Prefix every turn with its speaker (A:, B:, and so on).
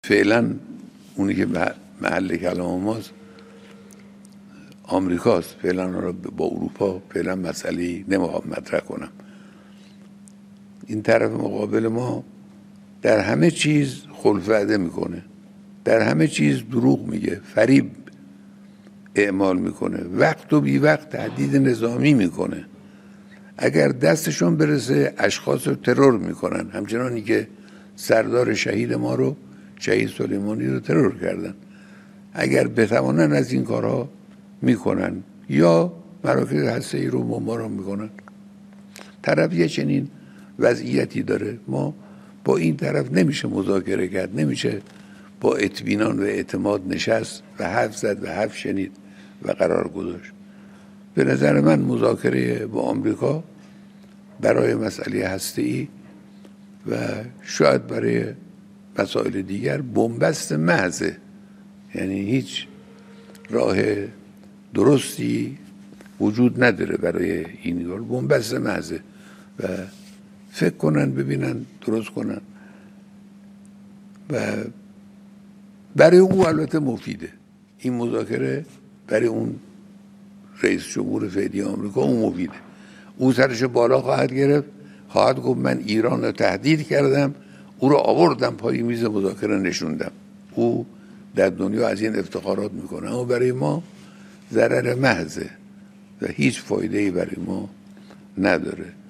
A: فعلا اونی که محل کلام ماست آمریکاست. فعلا رو با اروپا فعلا مسئله نمیخوام مطرح کنم. این طرف مقابل ما در همه چیز خلف وعده میکنه، در همه چیز دروغ میگه، فریب اعمال میکنه، وقت و بی وقت تهدید نظامی میکنه. اگر دستشون برسه اشخاص رو ترور میکنن، همچنانی که سردار شهید ما رو، شهید سلیمانی رو ترور کردن. اگر بتوانن از این کارها میکنن یا مراکز هسته‌ای رو بمباران میکنن. طرف یه چنین وضعیتی داره. ما با این طرف نمیشه مذاکره کرد، نمیشه با اطمینان و اعتماد نشست و حرف زد و حرف شنید و قرار گذاشت. به نظر من مذاکره با آمریکا برای مسئله هسته‌ای و شاید برای مسائل دیگر بنبست محضه، یعنی هیچ راه درستی وجود نداره برای این کار، بنبست محضه و فکر کنن، ببینن، درست کنن و برای او البته مفیده این مذاکره. برای اون رئیس جمهور فعلی آمریکا اون مفیده. او سرش بالا خواهد گرفت، خواهد گفت من ایران رو تهدید کردم، او رو آوردم پای میز مذاکره نشوندم. او در دنیا از این افتخارات میکنه، اما برای ما ضرر محضه و هیچ فایده‌ای برای ما نداره.